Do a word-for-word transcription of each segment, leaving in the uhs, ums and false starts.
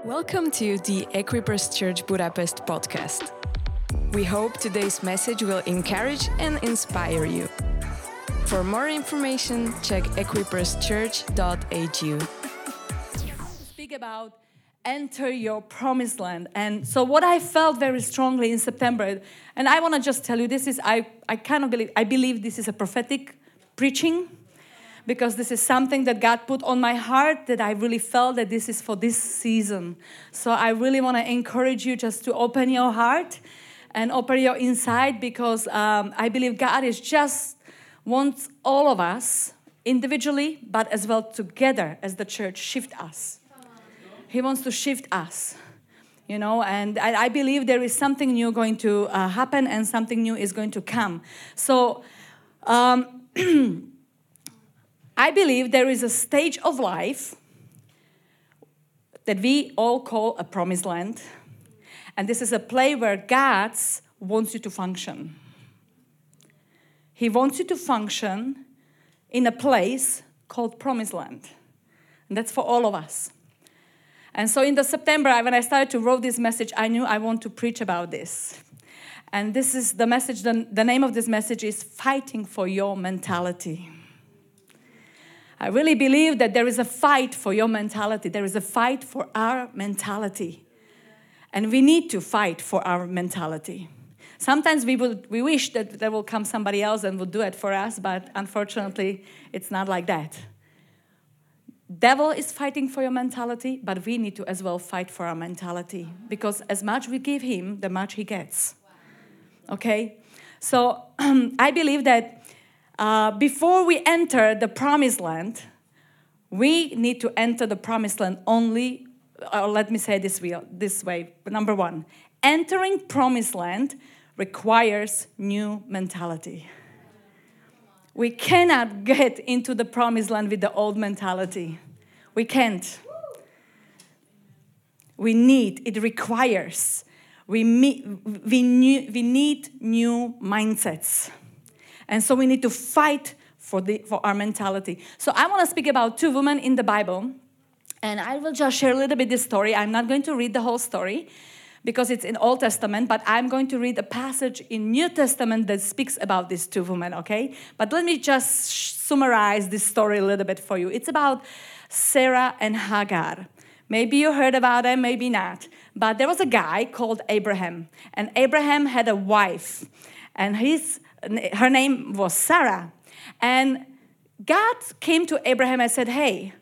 Welcome to the Equippers Church Budapest podcast. We hope today's message will encourage and inspire you. For more information, check equippers church dot a g. Speak about enter your promised land. And so what I felt very strongly in September, and I want to just tell you, this is, I, I kind of believe, I believe this is a prophetic preaching, because this is something that God put on my heart that I really felt that this is for this season. So I really want to encourage you just to open your heart and open your inside, because um, I believe God is just wants all of us individually, but as well together as the church shift us. He wants to shift us, you know, and I, I believe there is something new going to uh, happen and something new is going to come. So um, I believe there is a stage of life that we all call a promised land. And this is a place where God wants you to function. He wants you to function in a place called promised land. And that's for all of us. And so in the September, when I started to write this message, I knew I want to preach about this. And this is the message, the, the name of this message is Fighting for Your Mentality. I really believe that there is a fight for your mentality. There is a fight for our mentality. And we need to fight for our mentality. Sometimes we will, we wish that there will come somebody else and will do it for us, but unfortunately, it's not like that. Devil is fighting for your mentality, but we need to as well fight for our mentality, because as much we give him, the much he gets. Okay? So I believe that Uh, before we enter the promised land, we need to enter the promised land only, or let me say this way, this way. Number one, entering promised land requires new mentality. We cannot get into the promised land with the old mentality. We can't. We need, it requires, we, meet, we, need, we need new mindsets. And so we need to fight for the for our mentality. So I want to speak about two women in the Bible. And I will just share a little bit this story. I'm not going to read the whole story because it's in Old Testament, but I'm going to read a passage in New Testament that speaks about these two women, okay? But let me just summarize this story a little bit for you. It's about Sarah and Hagar. Maybe you heard about them, maybe not. But there was a guy called Abraham. And Abraham had a wife. And his Her name was Sarah. And God came to Abraham and said, hey,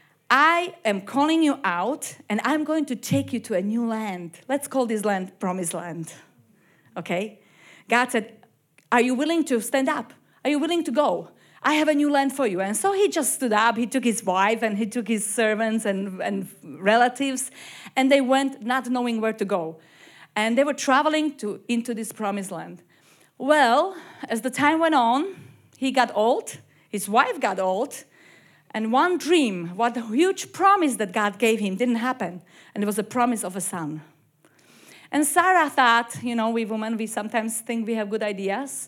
I am calling you out and I'm going to take you to a new land. Let's call this land Promised Land. Okay? God said, are you willing to stand up? Are you willing to go? I have a new land for you. And so he just stood up. He took his wife and he took his servants and, and relatives. And they went not knowing where to go. And they were traveling to into this Promised Land. Well, as the time went on, he got old, his wife got old, and one dream, what a huge promise that God gave him didn't happen, and it was a promise of a son. And Sarah thought, you know, we women, we sometimes think we have good ideas.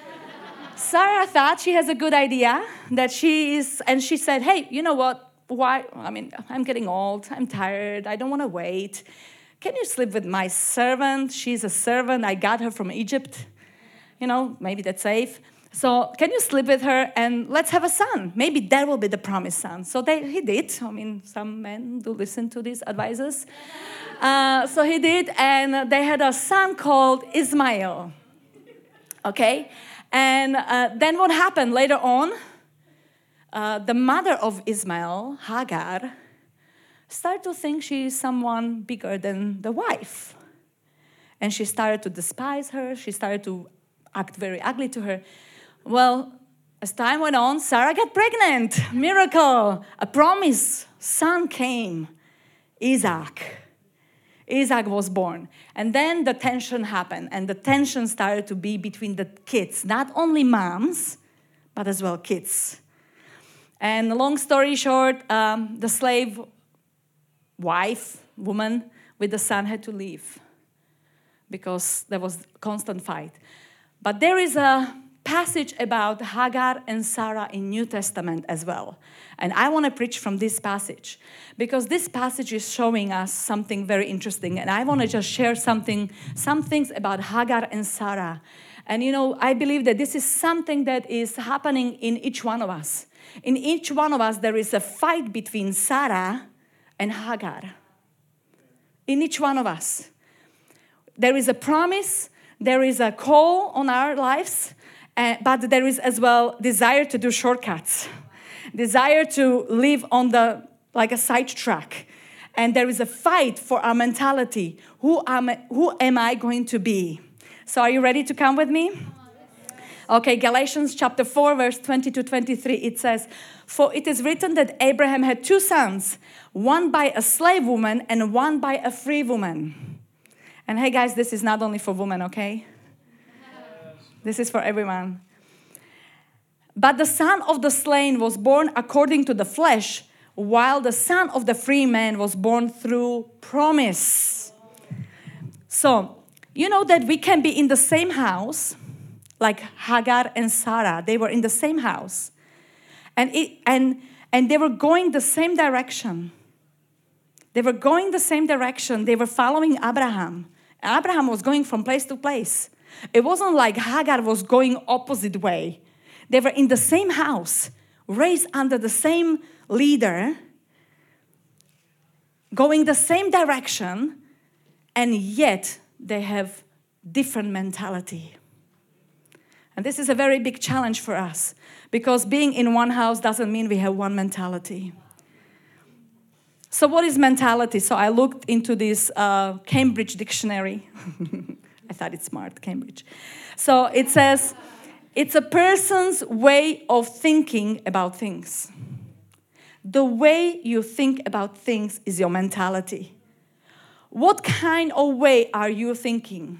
Sarah thought she has a good idea, that she is, and she said, hey, you know what, why, I mean, I'm getting old, I'm tired, I don't want to wait. Can you sleep with my servant? She's a servant, I got her from Egypt. You know, maybe that's safe. So can you sleep with her and let's have a son? Maybe that will be the promised son. So they, he did. I mean, some men do listen to these advices. Uh, so he did, and they had a son called Ishmael. Okay? And uh, then what happened later on? Uh, the mother of Ishmael, Hagar, started to think she is someone bigger than the wife. And she started to despise her. She started to act very ugly to her. Well, as time went on, Sarah got pregnant. Miracle. A promised son came. Isaac. Isaac was born. And then the tension happened. And the tension started to be between the kids. Not only moms, but as well kids. And long story short, um, the slave wife, woman with the son had to leave, because there was constant fight. But there is a passage about Hagar and Sarah in New Testament as well. And I want to preach from this passage because this passage is showing us something very interesting. And I want to just share something, some things about Hagar and Sarah. And you know, I believe that this is something that is happening in each one of us. In each one of us, there is a fight between Sarah and Hagar. In each one of us. There is a promise, there is a call on our lives, uh, but there is as well desire to do shortcuts. Desire to live on the, like a sidetrack. And there is a fight for our mentality. Who am, I, who am I going to be? So are you ready to come with me? Okay, Galatians chapter four, verse twenty to twenty-three, it says, "For it is written that Abraham had two sons, one by a slave woman and one by a free woman." And hey guys, this is not only for women, okay? This is for everyone. "But the son of the slain was born according to the flesh, while the son of the free man was born through promise." So, you know that we can be in the same house, like Hagar and Sarah. They were in the same house. And, it, and, and they were going the same direction. They were going the same direction. They were following Abraham. Abraham was going from place to place. It wasn't like Hagar was going opposite way. They were in the same house, raised under the same leader, going the same direction, and yet they have different mentality. And this is a very big challenge for us because being in one house doesn't mean we have one mentality. So what is mentality? So I looked into this uh, Cambridge dictionary. I thought it's smart, Cambridge. So it says, it's a person's way of thinking about things. The way you think about things is your mentality. What kind of way are you thinking?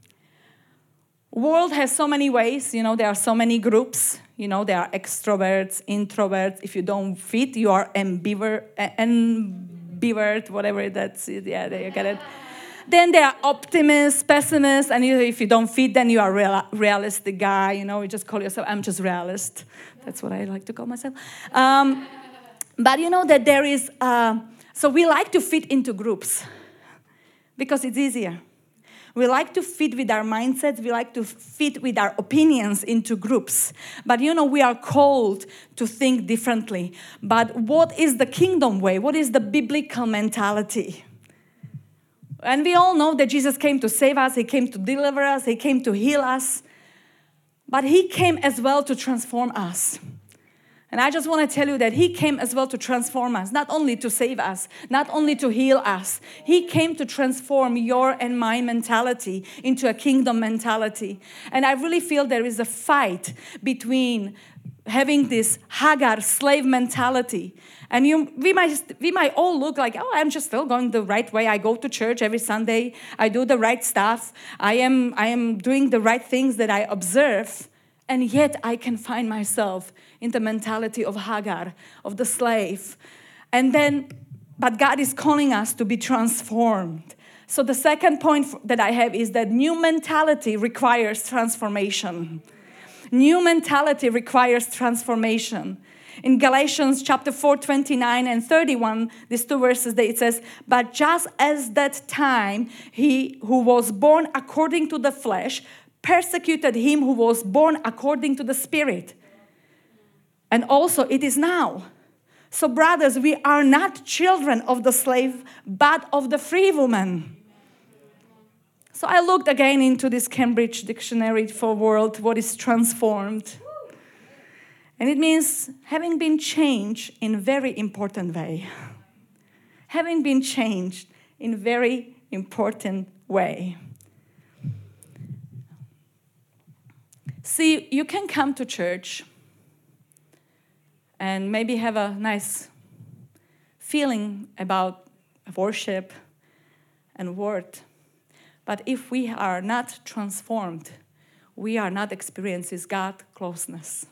World has so many ways, you know, there are so many groups, you know, there are extroverts, introverts. If you don't fit, you are ambivert, ambivert, whatever that's, yeah, there you get it. Then there are optimists, pessimists, and if you don't fit, then you are a real, realistic guy, you know, you just call yourself, I'm just realist. That's what I like to call myself. Um, but you know that there is, uh, so we like to fit into groups because it's easier. We like to fit with our mindsets. We like to fit with our opinions into groups. But you know, we are called to think differently. But what is the kingdom way? What is the biblical mentality? And we all know that Jesus came to save us. He came to deliver us. He came to heal us. But he came as well to transform us. And I just want to tell you that he came as well to transform us, not only to save us, not only to heal us. He came to transform your and my mentality into a kingdom mentality. And I really feel there is a fight between having this Hagar slave mentality. And you, we might, we might all look like, oh, I'm just still going the right way. I go to church every Sunday. I do the right stuff. I am, I am doing the right things that I observe. And yet I can find myself in the mentality of Hagar, of the slave. And then, but God is calling us to be transformed. So the second point that I have is that new mentality requires transformation. New mentality requires transformation. In Galatians chapter four, twenty-nine and thirty-one, these two verses, it says, "But just as that time he who was born according to the flesh persecuted him who was born according to the Spirit. And also it is now. So brothers, we are not children of the slave, but of the free woman." So I looked again into this Cambridge Dictionary for World, what is transformed. And it means having been changed in very important way. Having been changed in very important way. See, you can come to church and maybe have a nice feeling about worship and word. But if we are not transformed, we are not experiencing God's closeness.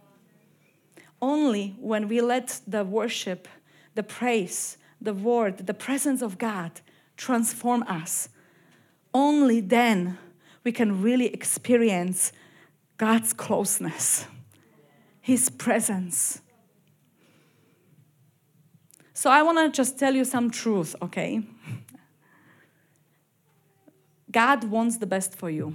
Only when we let the worship, the praise, the word, the presence of God transform us, only then we can really experience God's closeness, His presence. So I want to just tell you some truth, okay? God wants the best for you.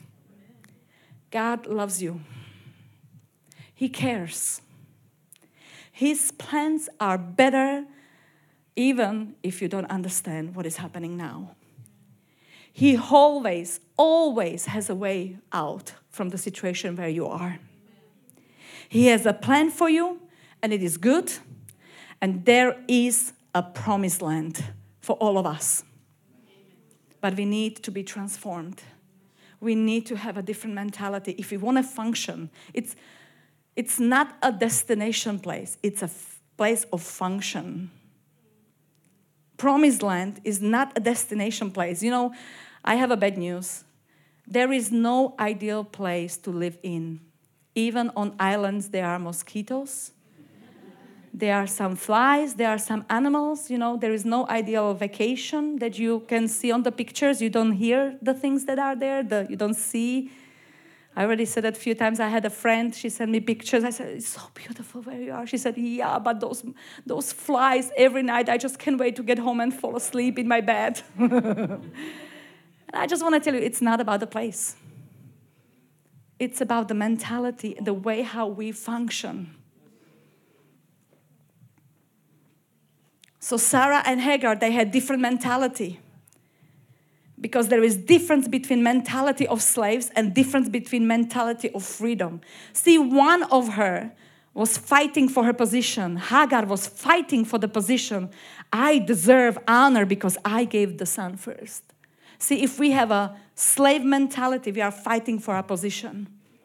God loves you. He cares. His plans are better even if you don't understand what is happening now. He always, always has a way out from the situation where you are. He has a plan for you, and it is good, and there is a promised land for all of us. But we need to be transformed. We need to have a different mentality. If we want to function, it's, it's not a destination place. It's a f- place of function. Promised land is not a destination place. You know, I have a bad news. There is no ideal place to live in. Even on islands, there are mosquitoes. There are some flies, there are some animals, you know, there is no ideal vacation that you can see on the pictures. You don't hear the things that are there, the, you don't see. I already said that a few times. I had a friend, she sent me pictures. I said, it's so beautiful where you are. She said, yeah, but those, those flies every night, I just can't wait to get home and fall asleep in my bed. And I just want to tell you, it's not about the place. It's about the mentality, the way how we function. So Sarah and Hagar, they had different mentality. Because there is difference between mentality of slaves and difference between mentality of freedom. See, one of her was fighting for her position. Hagar was fighting for the position. I deserve honor because I gave the son first. See, if we have a slave mentality, we are fighting for our position.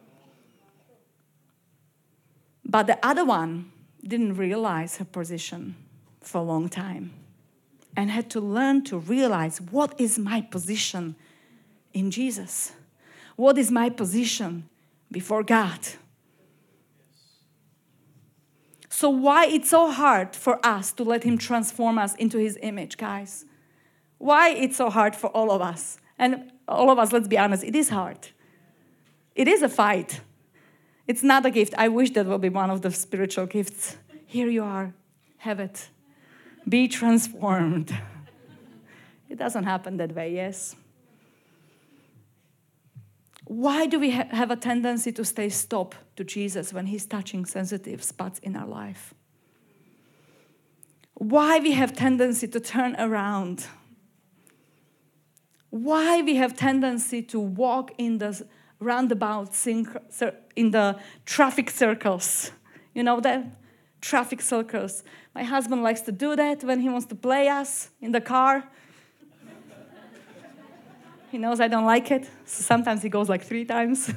But the other one didn't realize her position for a long time and had to learn to realize, what is my position in Jesus? What is my position before God? So why it's so hard for us to let Him transform us into His image, guys? Why it's so hard for all of us? And all of us, let's be honest, it is hard. It is a fight. It's not a gift. I wish that would be one of the spiritual gifts. Here you are. Have it. Be transformed. It doesn't happen that way, yes? Why do we ha- have a tendency to stay stop to Jesus when He's touching sensitive spots in our life? Why we have tendency to turn around? Why we have tendency to walk in the roundabout, in the traffic circles? You know that? Traffic circles. My husband likes to do that when he wants to play us in the car. He knows I don't like it, so sometimes he goes like three times.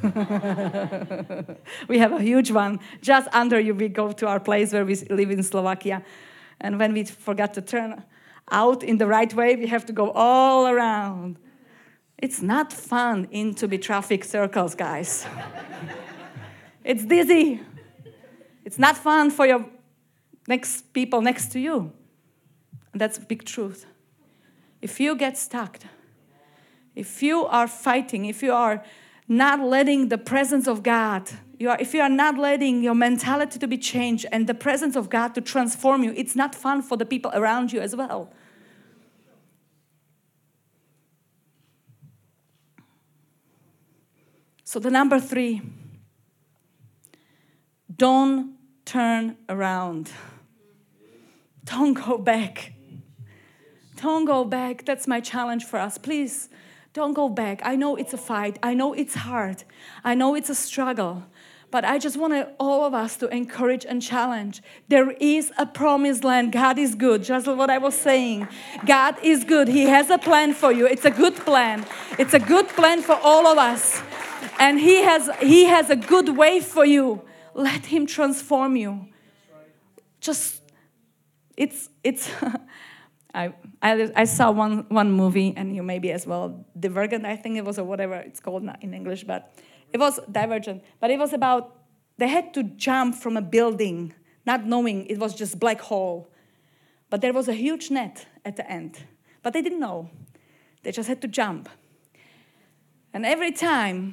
We have a huge one just under you. We go to our place where we live in Slovakia, and when we forgot to turn out in the right way, we have to go all around. It's not fun into the traffic circles, guys. It's dizzy. It's not fun for your next people next to you. And that's a big truth. If you get stuck, if you are fighting, if you are not letting the presence of God, you are, if you are not letting your mentality to be changed and the presence of God to transform you, it's not fun for the people around you as well. So the number three, don't turn around. Don't go back. Don't go back. That's my challenge for us. Please, don't go back. I know it's a fight. I know it's hard. I know it's a struggle. But I just want all of us to encourage and challenge. There is a promised land. God is good. Just what I was saying. God is good. He has a plan for you. It's a good plan. It's a good plan for all of us. And He has, He has a good way for you. Let Him transform you. Just, it's, it's, I, I, I saw one, one movie, and you maybe as well, Divergent, I think it was, or whatever it's called in English, but it was Divergent. But it was about, they had to jump from a building, not knowing it was just black hole. But there was a huge net at the end. But they didn't know. They just had to jump. And every time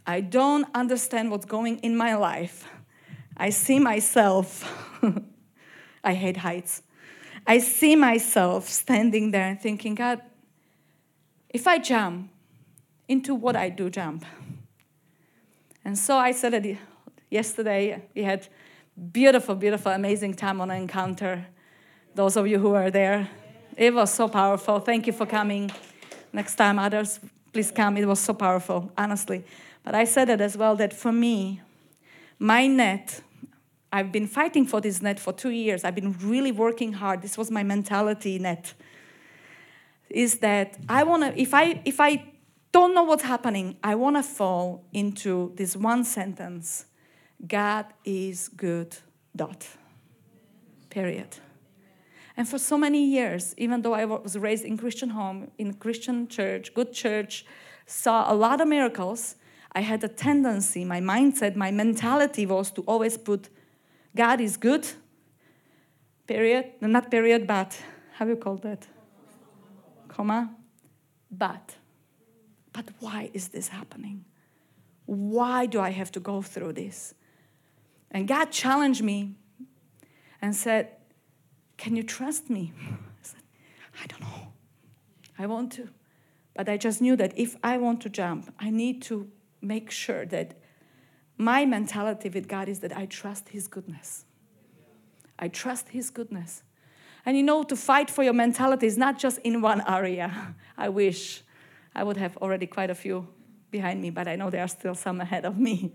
I don't understand what's going in my life. I see myself, I hate heights. I see myself standing there and thinking, God, if I jump, into what I do jump? And so I said it yesterday. We had beautiful, beautiful, amazing time on an encounter. Those of you who are there, it was so powerful. Thank you for coming. Next time, others, please come. It was so powerful, honestly. But I said it as well, that for me, my net, I've been fighting for this net for two years. I've been really working hard. This was my mentality net. Is that I want to, if I if I don't know what's happening, I want to fall into this one sentence: God is good, dot. Period. And for so many years, even though I was raised in Christian home, in Christian church, good church, saw a lot of miracles, I had a tendency, my mindset, my mentality was to always put God is good, period. No, not period, but how do you call that? Comma. But. But why is this happening? Why do I have to go through this? And God challenged me and said, can you trust me? I said, I don't know. I want to. But I just knew that if I want to jump, I need to make sure that my mentality with God is that I trust His goodness. I trust His goodness. And you know, to fight for your mentality is not just in one area. I wish I would have already quite a few behind me, but I know there are still some ahead of me.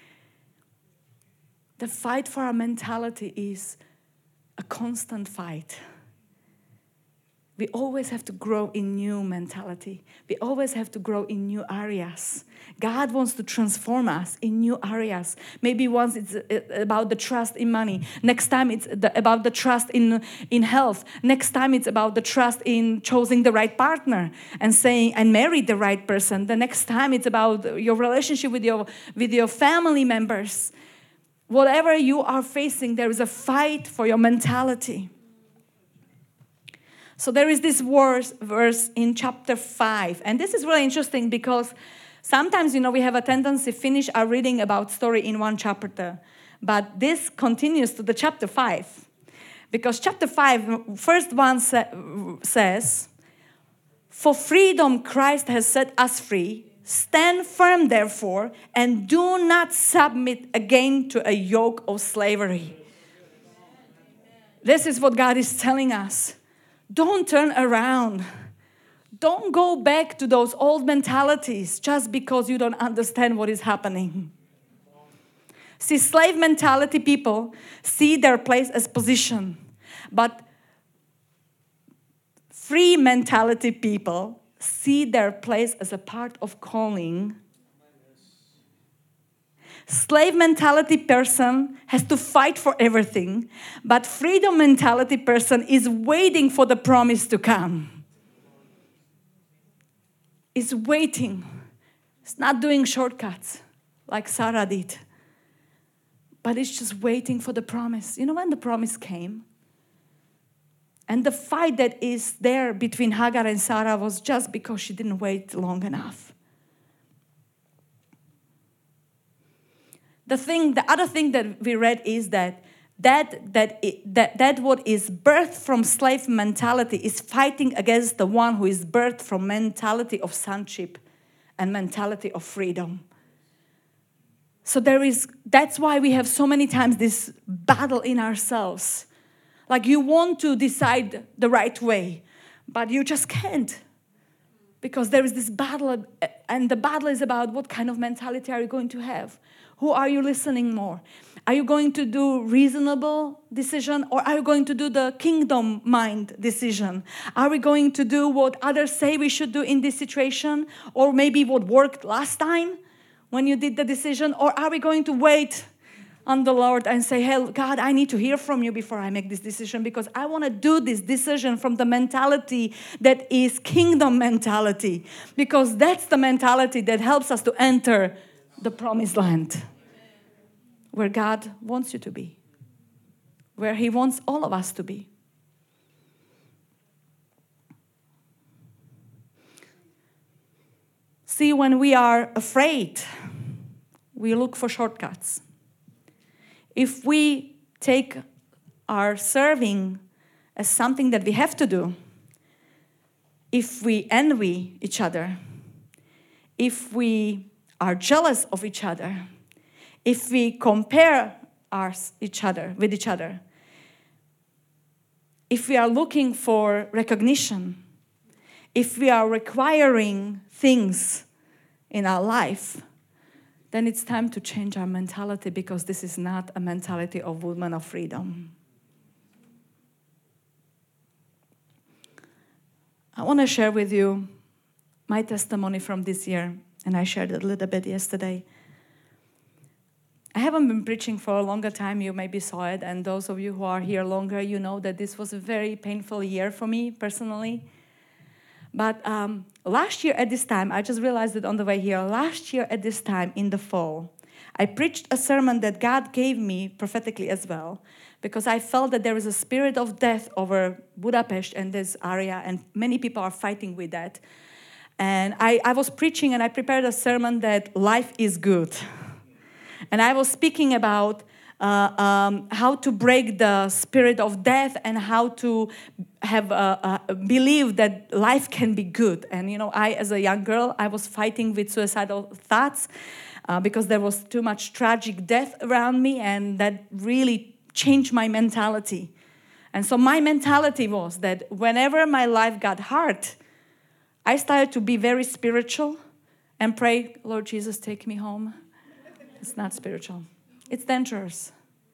The fight for our mentality is a constant fight. We always have to grow in new mentality. We always have to grow in new areas. God wants to transform us in new areas. Maybe once it's about the trust in money. Next time it's the, about the trust in, in health. Next time it's about the trust in choosing the right partner and saying and marry the right person. The next time it's about your relationship with your, with your family members. Whatever you are facing, there is a fight for your mentality. So there is this verse, verse in chapter five. And this is really interesting because sometimes, you know, we have a tendency to finish our reading about story in one chapter. But this continues to the chapter five. Because chapter five, first one sa- says, for freedom Christ has set us free. Stand firm, therefore, and do not submit again to a yoke of slavery. This is what God is telling us. Don't turn around. Don't go back to those old mentalities just because you don't understand what is happening. See, slave mentality people see their place as position. But free mentality people see their place as a part of calling. Slave mentality person has to fight for everything, but freedom mentality person is waiting for the promise to come. Is waiting. It's not doing shortcuts like Sarah did, but it's just waiting for the promise. You know when the promise came? And the fight that is there between Hagar and Sarah was just because she didn't wait long enough. The thing, the other thing that we read is that that that it, that that what is birthed from slave mentality is fighting against the one who is birthed from mentality of sonship and mentality of freedom. So there is. That's why we have so many times this battle in ourselves. Like you want to decide the right way, but you just can't. Because there is this battle, and the battle is about what kind of mentality are you going to have? Who are you listening more? Are you going to do reasonable decision, or are you going to do the kingdom mind decision? Are we going to do what others say we should do in this situation, or maybe what worked last time when you did the decision? Or are we going to wait on the Lord and say, hey, God, I need to hear from you before I make this decision, because I want to do this decision from the mentality that is kingdom mentality, because that's the mentality that helps us to enter the promised land where God wants you to be, where He wants all of us to be. See, when we are afraid, we look for shortcuts. If we take our serving as something that we have to do, if we envy each other, if we are jealous of each other, if we compare our, each other with each other, if we are looking for recognition, if we are requiring things in our life, then it's time to change our mentality, because this is not a mentality of women of freedom. I want to share with you my testimony from this year, and I shared it a little bit yesterday. I haven't been preaching for a longer time. You maybe saw it, and those of you who are here longer, you know that this was a very painful year for me personally. But um, last year at this time, I just realized it on the way here, last year at this time in the fall, I preached a sermon that God gave me prophetically as well, because I felt that there is a spirit of death over Budapest and this area, and many people are fighting with that. And I, I was preaching, and I prepared a sermon that life is good. And I was speaking about uh, um, how to break the spirit of death and how to have uh, uh, believe that life can be good. And, you know, I, as a young girl, I was fighting with suicidal thoughts uh, because there was too much tragic death around me, and that really changed my mentality. And so my mentality was that whenever my life got hard, I started to be very spiritual and pray, Lord Jesus, take me home. It's not spiritual. It's dangerous.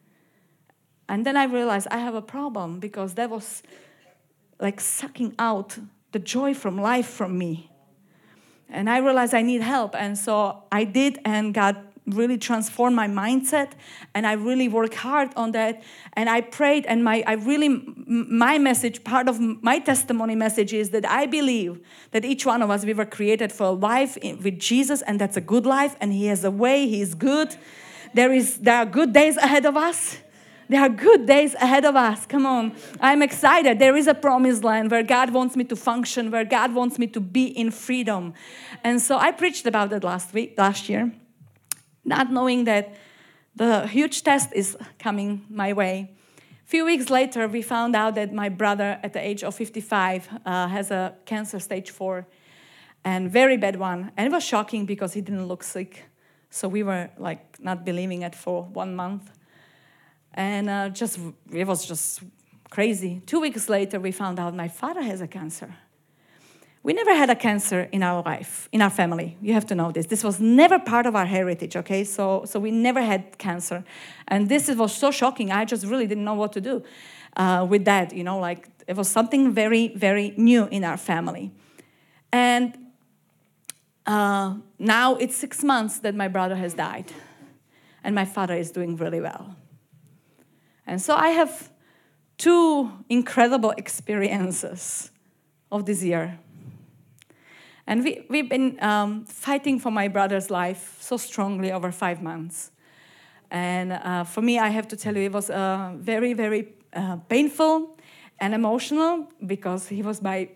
And then I realized I have a problem, because that was like sucking out the joy from life from me. And I realized I need help. And so I did, and God really transformed my mindset, and I really worked hard on that. And I prayed, and my I really my message, part of my testimony message is that I believe that each one of us, we were created for a life with Jesus, and that's a good life, and He has a way, He is good. There is there are good days ahead of us. There are good days ahead of us. Come on. I'm excited. There is a promised land where God wants me to function, where God wants me to be in freedom. And so I preached about it last week, last year, not knowing that the huge test is coming my way. A few weeks later, we found out that my brother, at the age of fifty-five, uh, has a cancer stage four, and very bad one. And it was shocking because he didn't look sick. So we were like not believing it for one month. And uh, just it was just crazy. Two weeks later, we found out my father has a cancer. We never had a cancer in our life, in our family. You have to know this. This was never part of our heritage, okay? So, so we never had cancer. And this was so shocking. I just really didn't know what to do uh, with that, you know, like it was something very, very new in our family. And uh, now it's six months that my brother has died. And my father is doing really well. And so I have two incredible experiences of this year. And we, we've been um, fighting for my brother's life so strongly over five months. And uh, for me, I have to tell you, it was uh, very, very uh, painful and emotional, because he was my,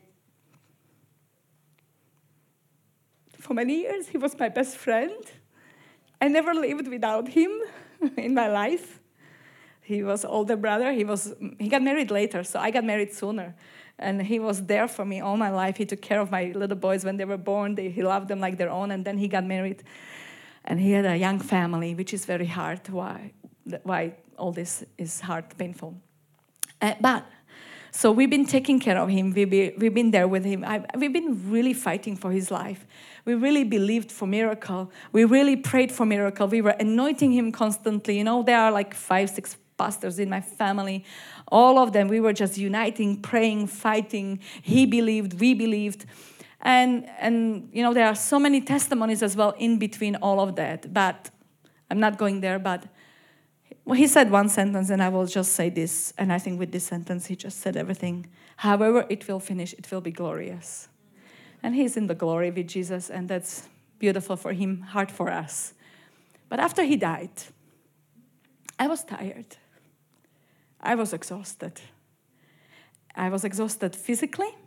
for many years, he was my best friend. I never lived without him in my life. He was older brother. He was he got married later, so I got married sooner. And he was there for me all my life. He took care of my little boys when they were born. They, he loved them like their own. And then he got married. And he had a young family, which is very hard. Why, why all this is hard, painful. Uh, but, so we've been taking care of him. We've been, we've been there with him. I, we've been really fighting for his life. We really believed for miracle. We really prayed for miracle. We were anointing him constantly. You know, there are like five, six pastors in my family. All of them, we were just uniting, praying, fighting. He believed, we believed. And, and you know, there are so many testimonies as well in between all of that. But I'm not going there. But well, he said one sentence, and I will just say this. And I think with this sentence, he just said everything. However it will finish, it will be glorious. And he's in the glory with Jesus, and that's beautiful for him, hard for us. But after he died, I was tired. I was exhausted. I was exhausted physically,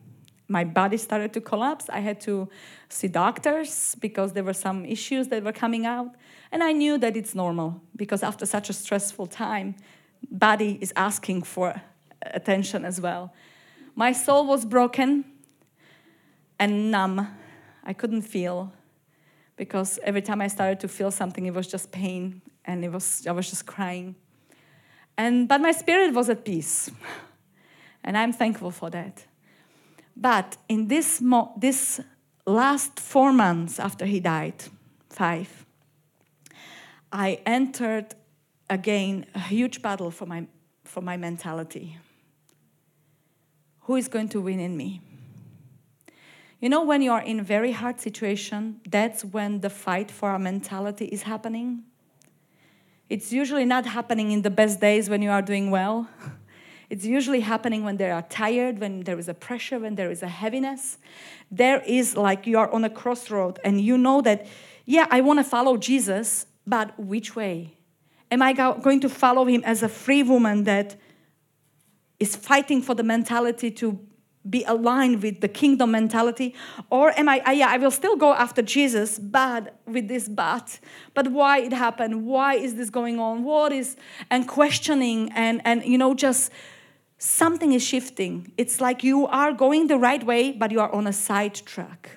my body started to collapse. I had to see doctors because there were some issues that were coming out. And I knew that it's normal because after such a stressful time, body is asking for attention as well. My soul was broken and numb. I couldn't feel because every time I started to feel something, it was just pain and it was I was just crying. And but my spirit was at peace. And I'm thankful for that. But in this mo- this last four months after he died, five, I entered again a huge battle for my for my mentality. Who is going to win in me? You know, when you are in a very hard situation, that's when the fight for our mentality is happening. It's usually not happening in the best days when you are doing well. It's usually happening when they are tired, when there is a pressure, when there is a heaviness. There is like you are on a crossroad and you know that, yeah, I want to follow Jesus, but which way? Am I go- going to follow him as a free woman that is fighting for the mentality to be aligned with the kingdom mentality? Or am I, uh, yeah, I will still go after Jesus, but with this but. But why it happened? Why is this going on? What is, and questioning and, and you know, just something is shifting. It's like you are going the right way, but you are on a side track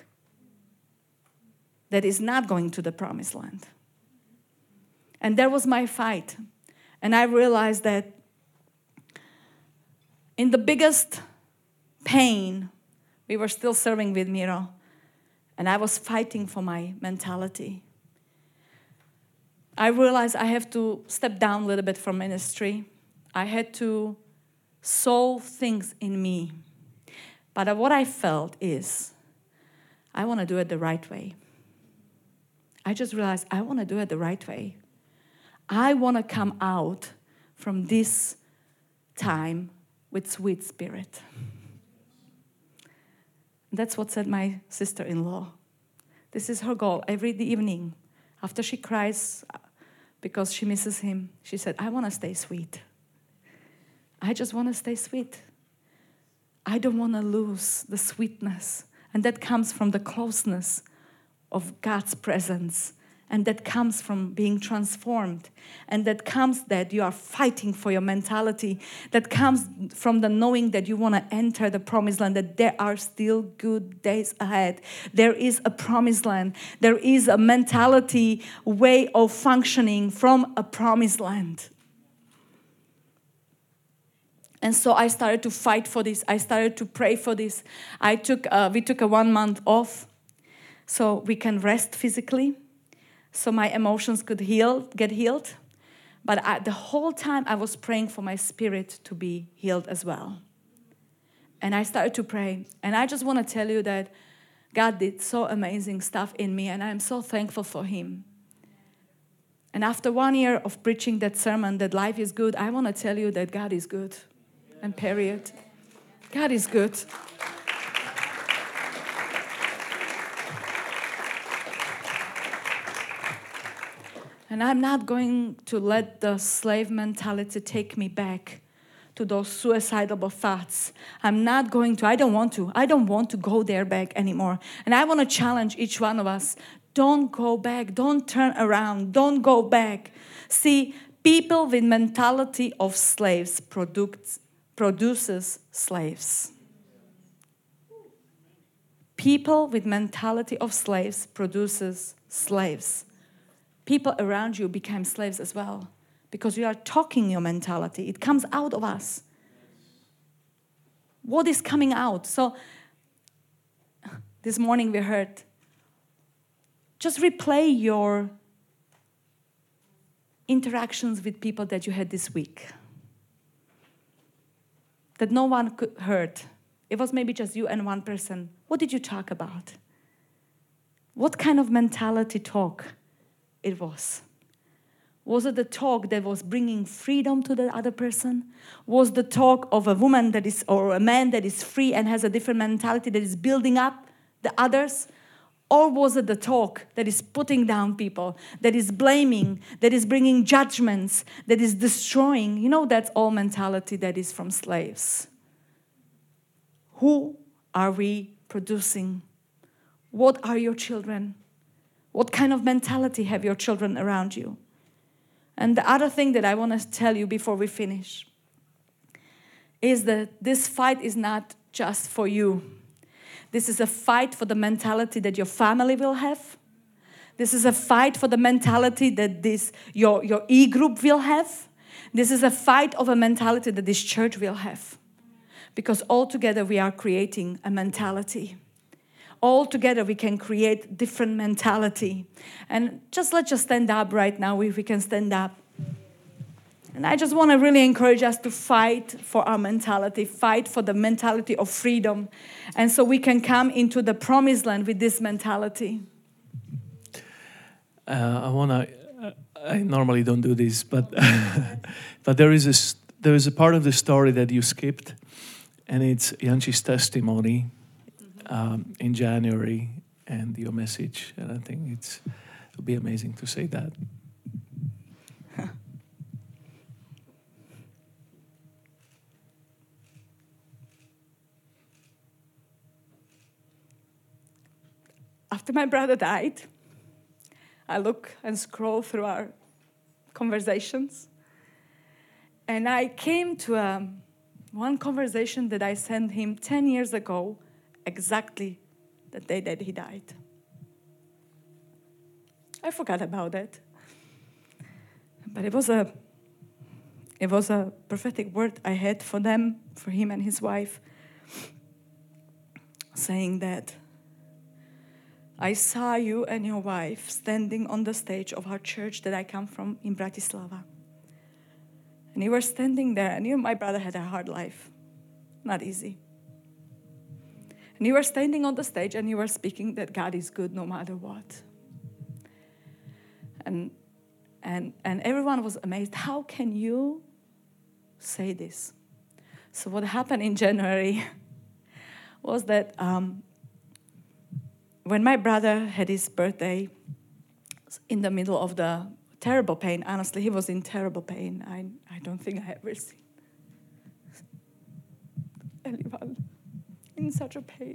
that is not going to the promised land. And there was my fight. And I realized that in the biggest pain, we were still serving with Miro. And I was fighting for my mentality. I realized I have to step down a little bit from ministry. I had to solve things in me. But what I felt is, I want to do it the right way. I just realized I want to do it the right way. I want to come out from this time with sweet spirit. That's what said my sister-in-law. This is her goal every evening. After she cries because she misses him, she said, I want to stay sweet. I just want to stay sweet. I don't want to lose the sweetness. And that comes from the closeness of God's presence. And that comes from being transformed. And that comes that you are fighting for your mentality. That comes from the knowing that you want to enter the promised land, that there are still good days ahead. There is a promised land. There is a mentality, way of functioning from a promised land. And so I started to fight for this. I started to pray for this. I took, uh, we took a one month off so we can rest physically, so my emotions could heal, get healed. But I, the whole time I was praying for my spirit to be healed as well. And I started to pray. And I just want to tell you that God did so amazing stuff in me, and I'm so thankful for him. And after one year of preaching that sermon, that life is good, I want to tell you that God is good. And period. God is good. And I'm not going to let the slave mentality take me back to those suicidal thoughts. I'm not going to, I don't want to. I don't want to go there back anymore. And I want to challenge each one of us. Don't go back. Don't turn around. Don't go back. See, people with mentality of slaves produce, produces slaves. People with mentality of slaves produces slaves. People around you become slaves as well because you are talking your mentality. It comes out of us. What is coming out? So this morning we heard, just replay your interactions with people that you had this week that no one could heard. It was maybe just you and one person. What did you talk about? What kind of mentality talk it was? Was it the talk that was bringing freedom to the other person? Was the talk of a woman that is, or a man that is free and has a different mentality that is building up the others? Or was it the talk that is putting down people, that is blaming, that is bringing judgments, that is destroying? You know, that's all mentality that is from slaves. Who are we producing? What are your children? What kind of mentality have your children around you? And the other thing that I want to tell you before we finish is that this fight is not just for you. This is a fight for the mentality that your family will have. This is a fight for the mentality that this your, your e-group will have. This is a fight of a mentality that this church will have. Because all together we are creating a mentality. All together we can create different mentality. And just let's just stand up right now if we can stand up. And I just want to really encourage us to fight for our mentality, fight for the mentality of freedom. And so we can come into the promised land with this mentality. Uh, I want to, I normally don't do this, but but there is a, there is a part of the story that you skipped, and it's Yanchi's testimony um, in January and your message. And I think it's, it'll be amazing to say that. After my brother died, I look and scroll through our conversations. And I came to a, one conversation that I sent him ten years ago, exactly the day that he died. I forgot about it. But it was a, it was a prophetic word I had for them, for him and his wife, saying that, I saw you and your wife standing on the stage of our church that I come from in Bratislava. And you were standing there, and you, my brother, had a hard life. Not easy. And you were standing on the stage, and you were speaking that God is good no matter what. And, and, and everyone was amazed. How can you say this? So what happened in January was that um, when my brother had his birthday, in the middle of the terrible pain, honestly, he was in terrible pain. I, I don't think I ever seen anyone in such a pain.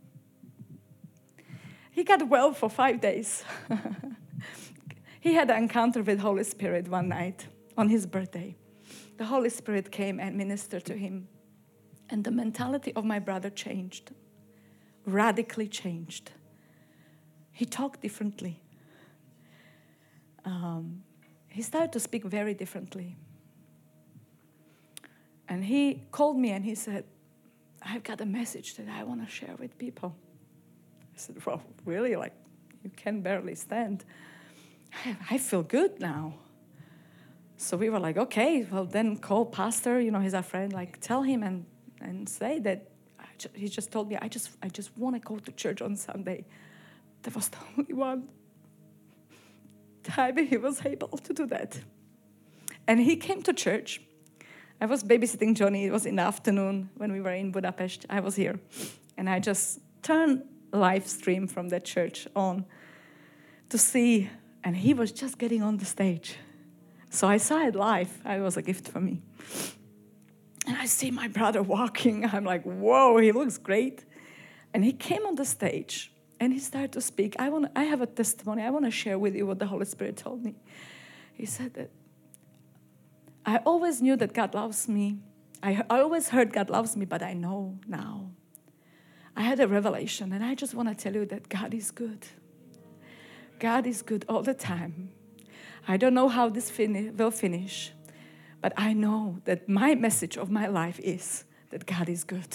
He got well for five days. He had an encounter with Holy Spirit one night on his birthday. The Holy Spirit came and ministered to him. And the mentality of my brother changed, radically changed. He talked differently. Um, he started to speak very differently. And he called me and he said, I've got a message that I want to share with people. I said, well, really? Like, you can barely stand. I, I feel good now. So we were like, okay, well, then call pastor. You know, he's our friend. Like, tell him and, and say that. I ju- he just told me, I just, I just want to go to church on Sunday. That was the only one time he was able to do that. And he came to church. I was babysitting Johnny. It was in the afternoon when we were in Budapest. I was here. And I just turned live stream from that church on to see. And he was just getting on the stage. So I saw it live. It was a gift for me. And I see my brother walking. I'm like, whoa, he looks great. And he came on the stage. And he started to speak. I want. I have a testimony. I want to share with you what the Holy Spirit told me. He said that I always knew that God loves me. I, I always heard God loves me, but I know now. I had a revelation, and I just want to tell you that God is good. God is good all the time. I don't know how this fin- will finish, but I know that my message of my life is that God is good.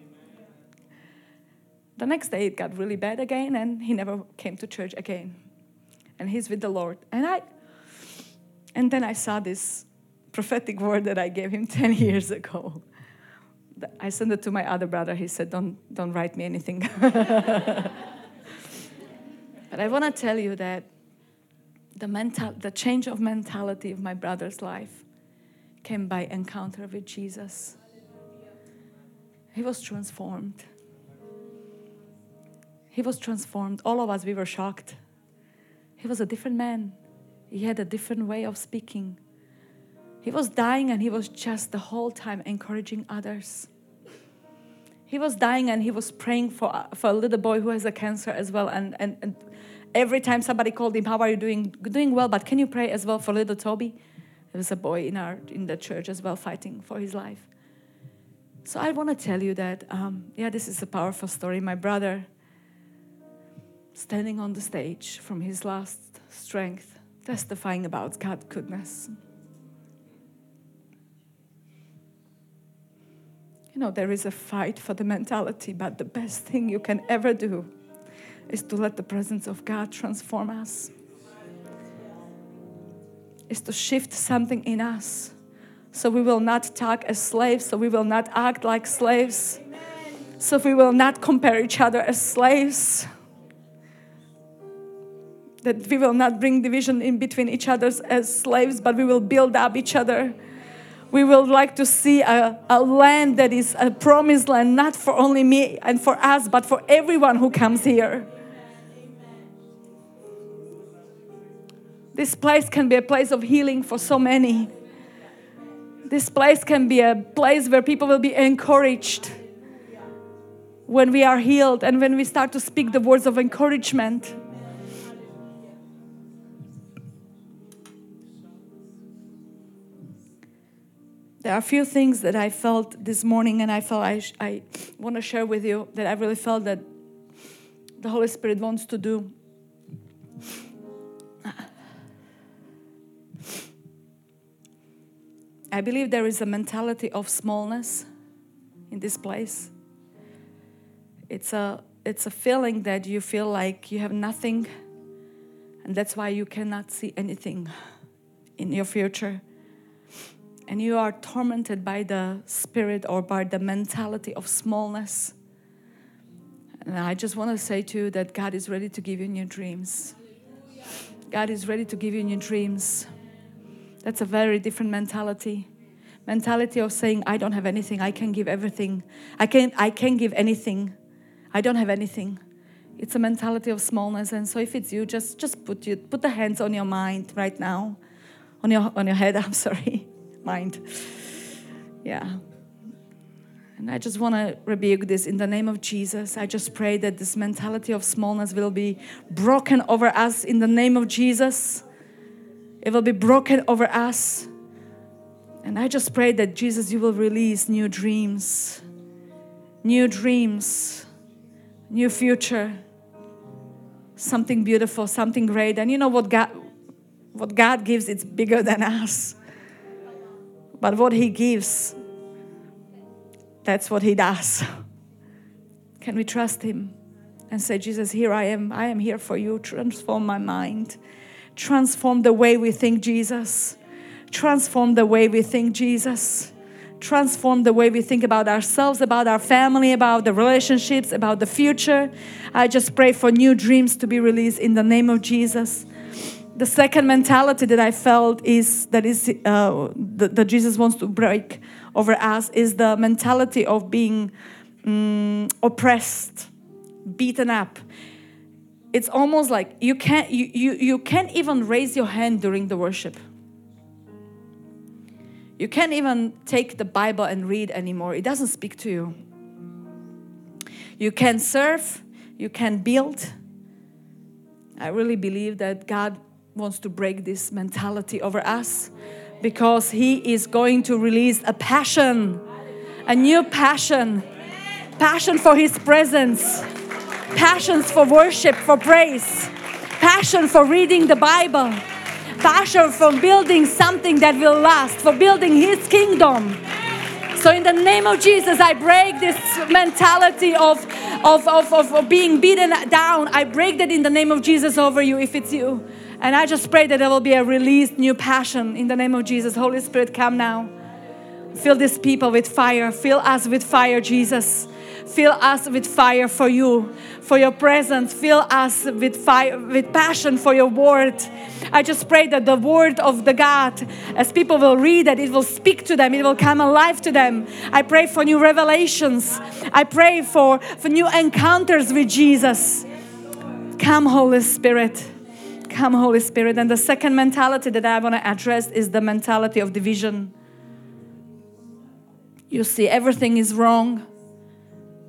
The next day, it got really bad again, and he never came to church again. And he's with the Lord. And I, and then I saw this prophetic word that I gave him ten years ago. I sent it to my other brother. He said, don't, don't write me anything. But I want to tell you that the mental, the change of mentality of my brother's life came by encounter with Jesus. He was transformed. He was transformed. All of us, we were shocked. He was a different man. He had a different way of speaking. He was dying and he was just the whole time encouraging others. He was dying and he was praying for, for a little boy who has a cancer as well. And, and, and every time somebody called him, how are you doing? Doing well, but can you pray as well for little Toby? There was a boy in our in the church as well fighting for his life. So I want to tell you that, um, yeah, this is a powerful story. My brother, standing on the stage from his last strength, testifying about God's goodness. You know, there is a fight for the mentality, but the best thing you can ever do is to let the presence of God transform us. Is to shift something in us. So we will not talk as slaves, so we will not act like slaves. So we will not compare each other as slaves. That we will not bring division in between each other as slaves, but we will build up each other. We will like to see a, a land that is a promised land, not for only me and for us, but for everyone who comes here. This place can be a place of healing for so many. This place can be a place where people will be encouraged when we are healed and when we start to speak the words of encouragement. There are a few things that I felt this morning, and I felt I, I want to share with you that I really felt that the Holy Spirit wants to do. I believe there is a mentality of smallness in this place. It's a, it's a feeling that you feel like you have nothing, and that's why you cannot see anything in your future. And you are tormented by the spirit or by the mentality of smallness. And I just want to say to you that God is ready to give you new dreams. God is ready to give you new dreams. That's a very different mentality. Mentality of saying, I don't have anything. I can give everything. I can't, I can't give anything. I don't have anything. It's a mentality of smallness. And so if it's you, just, just put you, put the hands on your mind right now. On your, on your head, I'm sorry. Mind. Yeah. And I just want to rebuke this in the name of Jesus. I just pray that this mentality of smallness will be broken over us in the name of Jesus. It will be broken over us. And I just pray that Jesus, you will release new dreams, new dreams, new future, something beautiful, something great. And you know what God, what God gives, it's bigger than us. But what He gives, that's what He does. Can we trust Him and say, Jesus, here I am. I am here for you. Transform my mind. Transform the way we think, Jesus. Transform the way we think, Jesus. Transform the way we think about ourselves, about our family, about the relationships, about the future. I just pray for new dreams to be released in the name of Jesus. The second mentality that I felt is that is uh, that, that Jesus wants to break over us is the mentality of being um, oppressed, beaten up. It's almost like you can't you, you you can't even raise your hand during the worship. You can't even take the Bible and read anymore. It doesn't speak to you. You can serve, you can build. I really believe that God wants to break this mentality over us because He is going to release a passion, a new passion, passion for His presence, passions for worship, for praise, passion for reading the Bible, passion for building something that will last, for building His kingdom. So in the name of Jesus, I break this mentality of, of, of, of, of being beaten down. I break that in the name of Jesus over you if it's you. And I just pray that there will be a released new passion in the name of Jesus. Holy Spirit, come now. Fill these people with fire. Fill us with fire, Jesus. Fill us with fire for you, for your presence. Fill us with fire, with passion for your word. I just pray that the word of the God, as people will read it, it will speak to them. It will come alive to them. I pray for new revelations. I pray for, for new encounters with Jesus. Come, Holy Spirit. Come, Holy Spirit. And the second mentality that I want to address is the mentality of division. You see, everything is wrong.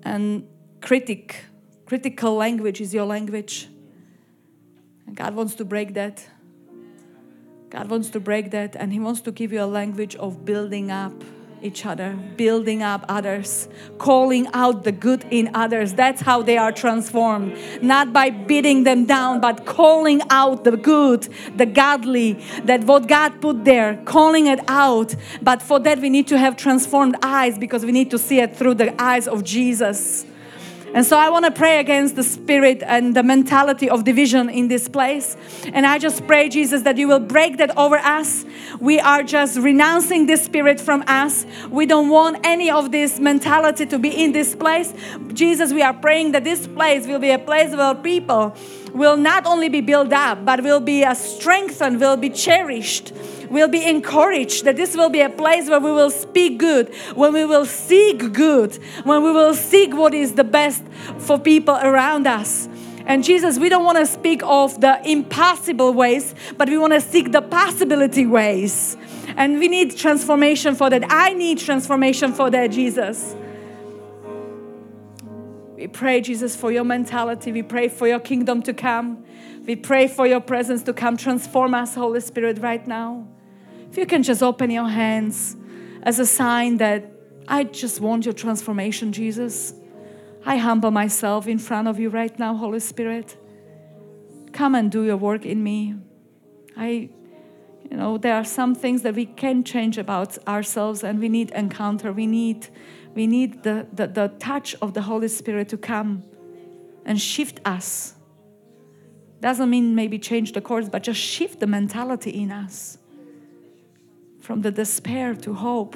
and critic, critical language is your language. And God wants to break that. God wants to break that, and He wants to give you a language of building up each other, building up others, calling out the good in others. That's how they are transformed. Not by beating them down, but calling out the good, the godly, that what God put there, calling it out. But for that we need to have transformed eyes, because we need to see it through the eyes of Jesus. And so I want to pray against the spirit and the mentality of division in this place. And I just pray, Jesus, that you will break that over us. We are just renouncing this spirit from us. We don't want any of this mentality to be in this place. Jesus, we are praying that this place will be a place where people will not only be built up, but will be strengthened, will be cherished, will be encouraged, that this will be a place where we will speak good, when we will seek good, when we will seek what is the best for people around us. And Jesus, we don't want to speak of the impossible ways, but we want to seek the possibility ways. And we need transformation for that. I need transformation for that, Jesus. We pray, Jesus, for your mentality. We pray for your kingdom to come. We pray for your presence to come. Transform us, Holy Spirit, right now. If you can just open your hands as a sign that I just want your transformation, Jesus. I humble myself in front of you right now, Holy Spirit. Come and do your work in me. I, you know, there are some things that we can change about ourselves, and we need encounter. We need We need the, the, the touch of the Holy Spirit to come and shift us. Doesn't mean maybe change the course, but just shift the mentality in us. From the despair to hope.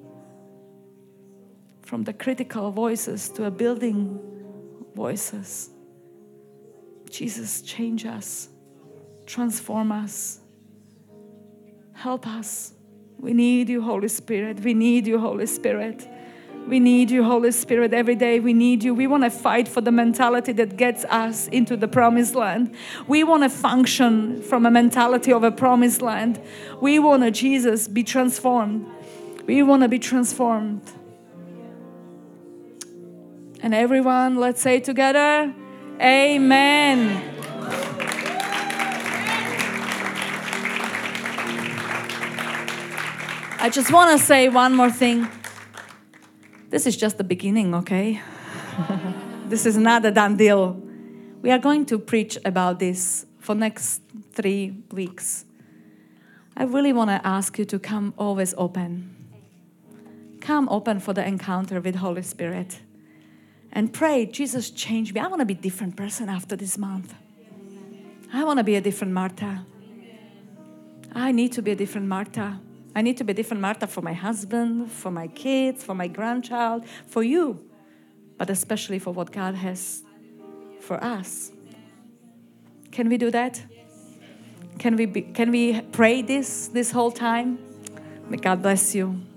From the critical voices to a building voices. Jesus, change us. Transform us. Help us. We need you, Holy Spirit. We need you, Holy Spirit. We need you, Holy Spirit, every day. We need you. We want to fight for the mentality that gets us into the promised land. We want to function from a mentality of a promised land. We want to, Jesus, be transformed. We want to be transformed. And everyone, let's say together, Amen. I just want to say one more thing. This is just the beginning, okay? This is not a done deal. We are going to preach about this for next three weeks. I really want to ask you to come always open. Come open for the encounter with Holy Spirit. And pray, Jesus, change me. I want to be a different person after this month. I want to be a different Martha. I need to be a different Martha. I need to be a different Martha for my husband, for my kids, for my grandchild, for you, but especially for what God has for us. Can we do that? Can we be, can we pray this this whole time? May God bless you.